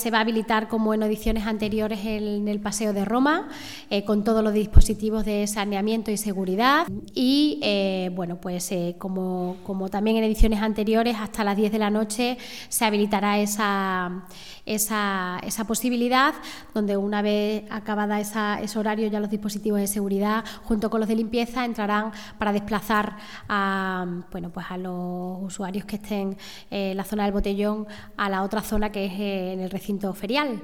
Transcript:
Se va a habilitar, como en ediciones anteriores, en el Paseo de Roma, con todos los dispositivos de saneamiento y seguridad. Y como también en ediciones anteriores, hasta las 10 de la noche se habilitará esa posibilidad, donde una vez acabada ese horario, ya los dispositivos de seguridad junto con los de limpieza entrarán para desplazar a los usuarios que estén en la zona del Botellón a la otra zona, que es en el recinto ferial.